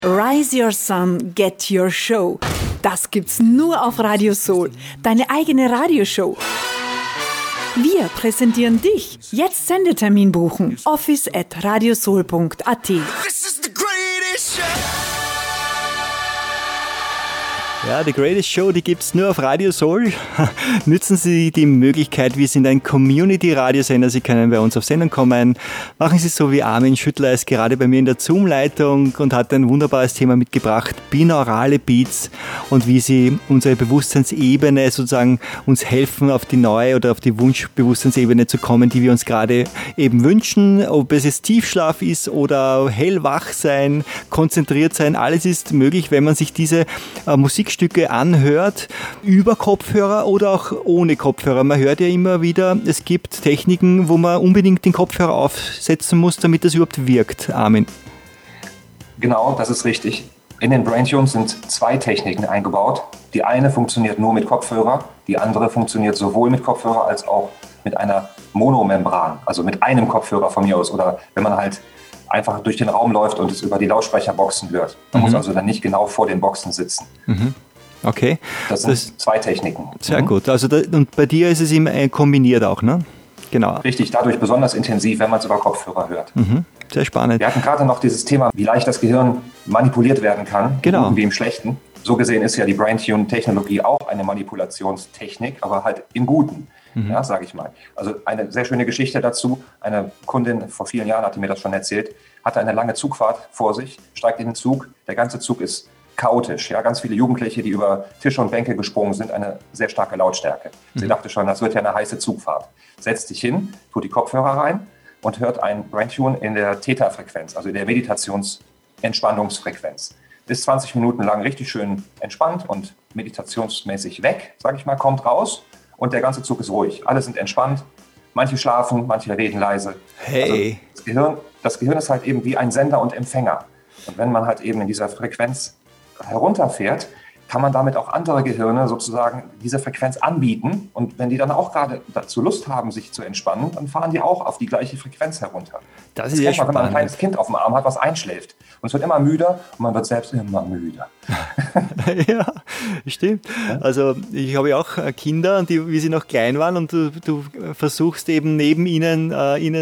Rise Your Sun, Get Your Show. Das gibt's nur auf Radio Soul. Deine eigene Radioshow. Wir präsentieren dich. Jetzt Sendetermin buchen. office@radiosoul.at. Ja, The Greatest Show, die gibt's nur auf Radio Soul. Nützen Sie die Möglichkeit, wir sind ein Community-Radiosender, Sie können bei uns auf Sendung kommen. Machen Sie es so wie Armin Schüttler ist gerade bei mir in der Zoom-Leitung und hat ein wunderbares Thema mitgebracht, binaurale Beats und wie sie unsere Bewusstseinsebene sozusagen uns helfen, auf die neue oder auf die Wunschbewusstseinsebene zu kommen, die wir uns gerade eben wünschen. Ob es jetzt Tiefschlaf ist oder hellwach sein, konzentriert sein, alles ist möglich, wenn man sich diese Musikstücke anhört, über Kopfhörer oder auch ohne Kopfhörer. Man hört ja immer wieder, es gibt Techniken, wo man unbedingt den Kopfhörer aufsetzen muss, damit das überhaupt wirkt. Armin. Genau, das ist richtig. In den Braintunes sind 2 Techniken eingebaut. Die eine funktioniert nur mit Kopfhörer, die andere funktioniert sowohl mit Kopfhörer als auch mit einer Monomembran, also mit einem Kopfhörer von mir aus. Oder wenn man halt einfach durch den Raum läuft und es über die Lautsprecherboxen hört. Man muss also dann nicht genau vor den Boxen sitzen. Okay. Das sind 2 Techniken. Sehr gut. Also und bei dir ist es immer kombiniert auch, ne? Genau. Richtig, dadurch besonders intensiv, wenn man es über Kopfhörer hört. Sehr spannend. Wir hatten gerade noch dieses Thema, wie leicht das Gehirn manipuliert werden kann, genau. Im Guten wie im Schlechten. So gesehen ist ja die Braintune-Technologie auch eine Manipulationstechnik, aber halt im Guten. Ja, sage ich mal. Also eine sehr schöne Geschichte dazu. Eine Kundin vor vielen Jahren hatte mir das schon erzählt, hatte eine lange Zugfahrt vor sich, steigt in den Zug, der ganze Zug ist chaotisch. Ja, ganz viele Jugendliche, die über Tische und Bänke gesprungen sind, eine sehr starke Lautstärke. Sie dachte schon, das wird ja eine heiße Zugfahrt. Setzt sich hin, tut die Kopfhörer rein und hört ein Braintune in der Theta-Frequenz, also in der Meditations-Entspannungsfrequenz. Ist 20 Minuten lang richtig schön entspannt und meditationsmäßig weg, sage ich mal, kommt raus. Und der ganze Zug ist ruhig. Alle sind entspannt. Manche schlafen, manche reden leise. Hey. Also das Gehirn ist halt eben wie ein Sender und Empfänger. Und wenn man halt eben in dieser Frequenz herunterfährt, kann man damit auch andere Gehirne sozusagen diese Frequenz anbieten. Und wenn die dann auch gerade dazu Lust haben, sich zu entspannen, dann fahren die auch auf die gleiche Frequenz herunter. Das ist ja spannend. Wenn man ein kleines Kind auf dem Arm hat, was einschläft. Und es wird immer müder und man wird selbst immer müder. Ja, stimmt. Also ich habe ja auch Kinder, und wie sie noch klein waren, und du versuchst eben neben ihnen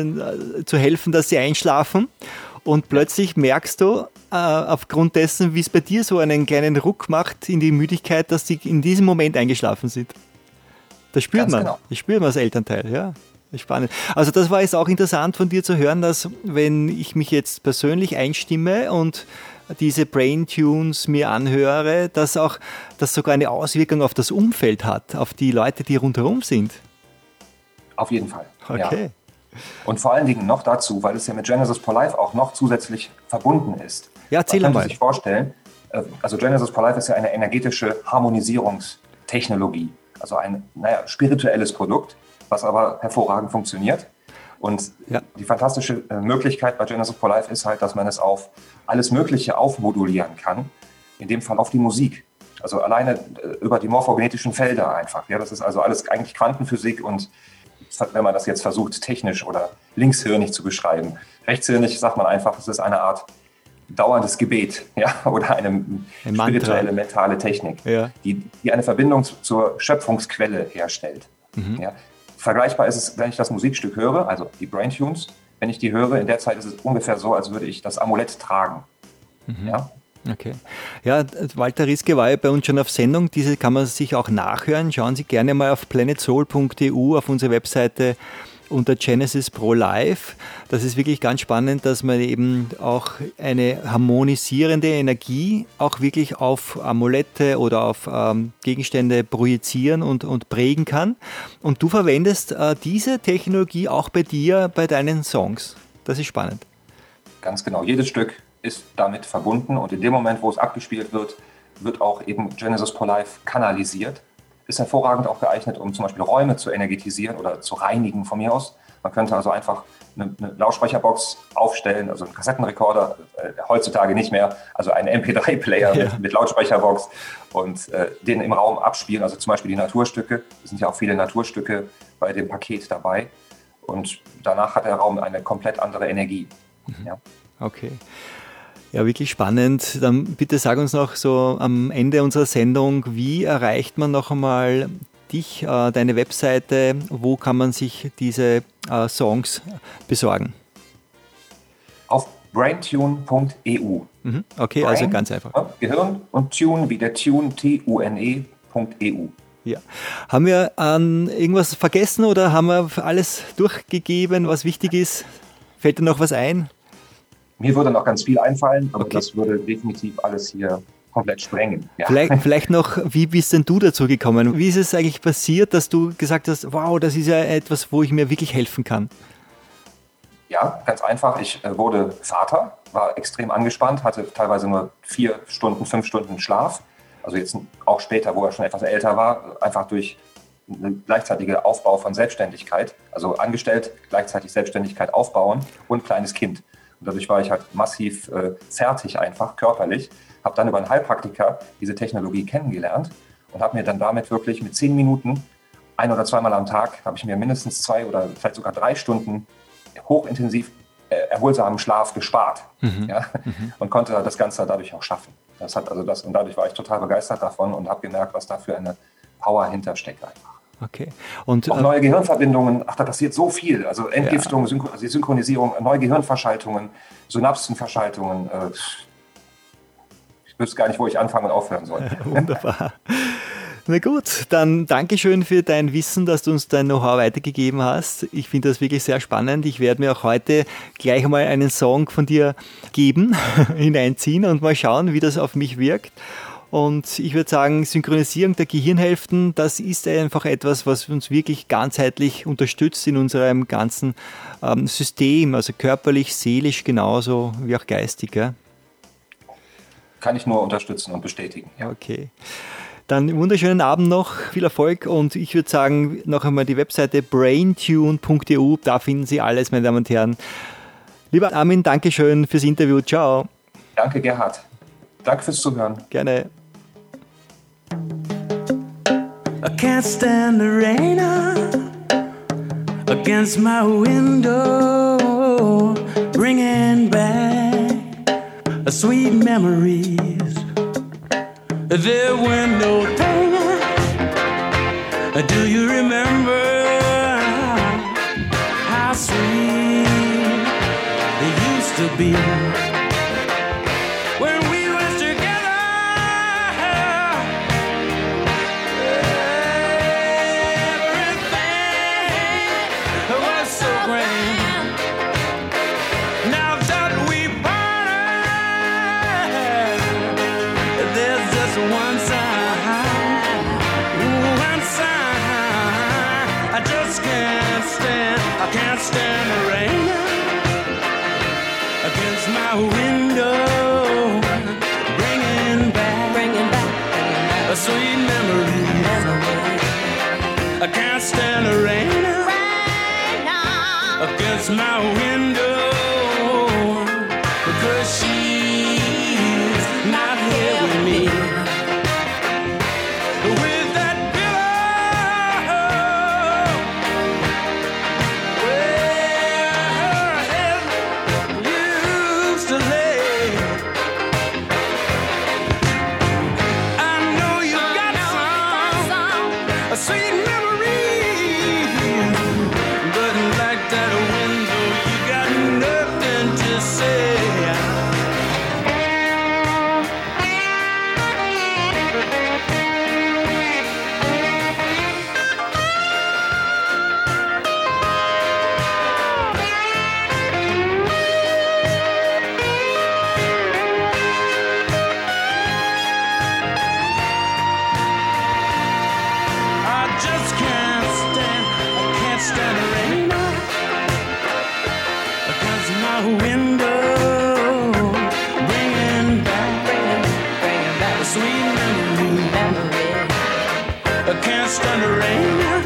zu helfen, dass sie einschlafen. Und plötzlich merkst du, aufgrund dessen, wie es bei dir so einen kleinen Ruck macht in die Müdigkeit, dass die in diesem Moment eingeschlafen sind. Das spürt man. Genau. Das spürt man als Elternteil, ja. Spannend. Also das war jetzt auch interessant von dir zu hören, dass wenn ich mich jetzt persönlich einstimme und diese Braintunes mir anhöre, dass das sogar eine Auswirkung auf das Umfeld hat, auf die Leute, die rundherum sind. Auf jeden Fall. Okay. Ja. Und vor allen Dingen noch dazu, weil es ja mit Genesis for Life auch noch zusätzlich verbunden ist. Ja, erzähl mal. Man kann sich vorstellen, also Genesis for Life ist ja eine energetische Harmonisierungstechnologie. Also ein spirituelles Produkt, was aber hervorragend funktioniert. Und die fantastische Möglichkeit bei Genesis for Life ist halt, dass man es auf alles Mögliche aufmodulieren kann. In dem Fall auf die Musik. Also alleine über die morphogenetischen Felder einfach. Ja, das ist also alles eigentlich Quantenphysik, und wenn man das jetzt versucht, technisch oder linkshirnig zu beschreiben. Rechtshirnig sagt man einfach, es ist eine Art dauerndes Gebet, ja, oder eine spirituelle, mentale Technik, die eine Verbindung zur Schöpfungsquelle herstellt. Ja. Vergleichbar ist es, wenn ich das Musikstück höre, also die Braintunes, wenn ich die höre, in der Zeit ist es ungefähr so, als würde ich das Amulett tragen. Ja. Okay. Ja, Walter Rieske war ja bei uns schon auf Sendung. Diese kann man sich auch nachhören. Schauen Sie gerne mal auf planetsoul.eu auf unsere Webseite unter Genesis Pro Live. Das ist wirklich ganz spannend, dass man eben auch eine harmonisierende Energie auch wirklich auf Amulette oder auf Gegenstände projizieren und prägen kann. Und du verwendest diese Technologie auch bei dir, bei deinen Songs. Das ist spannend. Ganz genau. Jedes Stück ist damit verbunden, und in dem Moment, wo es abgespielt wird, wird auch eben Genesis for Life kanalisiert. Ist hervorragend auch geeignet, um zum Beispiel Räume zu energetisieren oder zu reinigen von mir aus. Man könnte also einfach eine Lautsprecherbox aufstellen, also einen Kassettenrekorder, heutzutage nicht mehr, also einen MP3-Player mit Lautsprecherbox, und den im Raum abspielen, also zum Beispiel die Naturstücke. Es sind ja auch viele Naturstücke bei dem Paket dabei, und danach hat der Raum eine komplett andere Energie. Ja. Okay. Ja, wirklich spannend. Dann bitte sag uns noch so am Ende unserer Sendung, wie erreicht man noch einmal dich, deine Webseite, wo kann man sich diese Songs besorgen? Auf braintune.eu. Okay, Brain, also ganz einfach. Gehirn und Tune wie der Tune, Tune.eu. Ja. Haben wir irgendwas vergessen oder haben wir alles durchgegeben, was wichtig ist? Fällt dir noch was ein? Mir würde noch ganz viel einfallen, aber okay. Das würde definitiv alles hier komplett sprengen. Ja. Vielleicht noch, wie bist denn du dazu gekommen? Wie ist es eigentlich passiert, dass du gesagt hast, wow, das ist ja etwas, wo ich mir wirklich helfen kann? Ja, ganz einfach. Ich wurde Vater, war extrem angespannt, hatte teilweise nur 4 Stunden, 5 Stunden Schlaf. Also jetzt auch später, wo er schon etwas älter war, einfach durch einen gleichzeitigen Aufbau von Selbstständigkeit. Also angestellt, gleichzeitig Selbstständigkeit aufbauen und kleines Kind. Und dadurch war ich halt massiv fertig einfach, körperlich. Habe dann über einen Heilpraktiker diese Technologie kennengelernt und habe mir dann damit wirklich mit 10 Minuten, 1- oder 2-mal am Tag, habe ich mir mindestens 2 oder vielleicht sogar 3 Stunden hochintensiv erholsamen Schlaf gespart. Ja? Und konnte das Ganze dadurch auch schaffen. Und dadurch war ich total begeistert davon und habe gemerkt, was da für eine Power hintersteckt einfach. Okay. Und auch neue Gehirnverbindungen, da passiert so viel. Also Entgiftung, die Synchronisierung, neue Gehirnverschaltungen, Synapsenverschaltungen. Ich wüsste gar nicht, wo ich anfangen und aufhören soll. Wunderbar. Na gut, dann Dankeschön für dein Wissen, dass du uns dein Know-how weitergegeben hast. Ich finde das wirklich sehr spannend. Ich werde mir auch heute gleich einmal einen Song von dir geben, hineinziehen und mal schauen, wie das auf mich wirkt. Und ich würde sagen, Synchronisierung der Gehirnhälften, das ist einfach etwas, was uns wirklich ganzheitlich unterstützt in unserem ganzen System, also körperlich, seelisch genauso wie auch geistig. Ja? Kann ich nur unterstützen und bestätigen. Ja. Okay. Dann einen wunderschönen Abend noch, viel Erfolg und ich würde sagen, noch einmal die Webseite braintune.eu, da finden Sie alles, meine Damen und Herren. Lieber Armin, Dankeschön fürs Interview, ciao. Danke, Gerhard. Danke fürs Zuhören. Gerne. I can't stand the rain against my window, bringing back sweet memories. The window pane, do you remember how sweet it used to be when we was together? Everything was so grand. Now that we parted, there's just one sign. I just can't stand the rain against my window, bringing back a sweet memory. I can't stand the rain against my window, because she's not here with me. With that pillow where her head used to lay. I know you got some sweet memories, but like that window, you got nothing to say. I can't stand the rain against my window, bringing back a sweet memory. I can't stand the rain